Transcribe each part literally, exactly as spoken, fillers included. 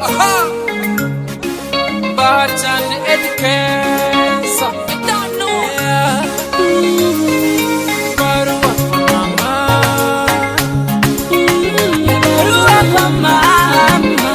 Aha. But an education. Don't know. Yeah. Barua kwa mama. Barua kwa mama.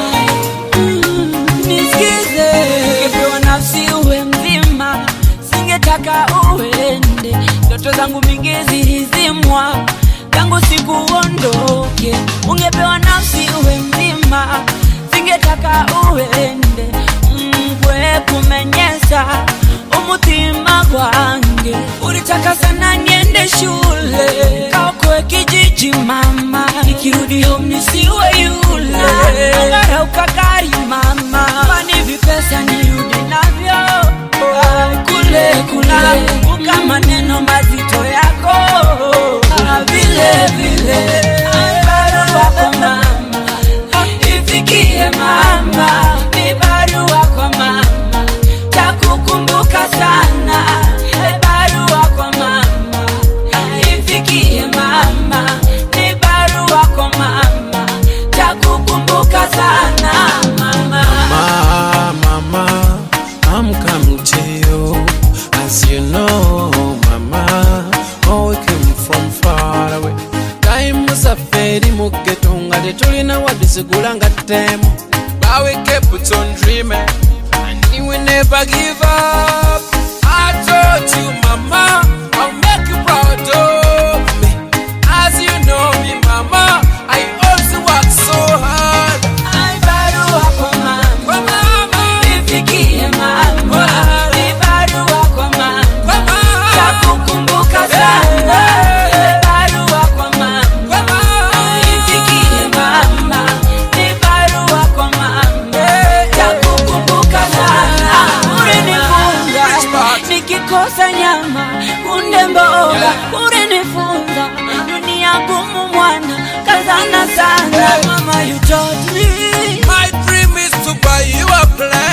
Nisikize. Ungepewa nafsi uwe mzima, singetaka uende. Ndoto zangu mingi zilizimwa tangu siku uondoke. Ungepewa nafsi uwe mzima, singetaka uende. Mkwe kumenyesa umutima kwange. Ulitaka sana niende shule, kaokoe kijiji mama, nikirudi home nisiwe yule. Ngara ukagari mama, mani vipesa nirudi navyo kule kule. Kumbuka maneno mazito yako vile vile. Barua kwa mama ifikie mama, ni barua kwa mama, takukumbuka sana. Barua kwa mama ifikie mama, ni barua kwa mama, takukumbuka sana mama. Mama, mama, I'm coming to you. As you know, mama, oh, we came from far away. Time safari muketunga de tulina wabisigula ngatemo. But we kept on dreaming, and we will never give up. I told you, mama, I'll make you proud of me. As you know me, mama, I also work so hard. Barua kwa mama ifikie mama, ni barua kwa mama, takukumbuka sana. Barua kwa mama ifikie mama, ni barua kwa mama, takukumbuka sana. Ulinifunza nikikosa nyama kunde mboga, ulinifunza dunia gumu mwana kazana sana. Mama, you taught me my dream is to buy you a plane.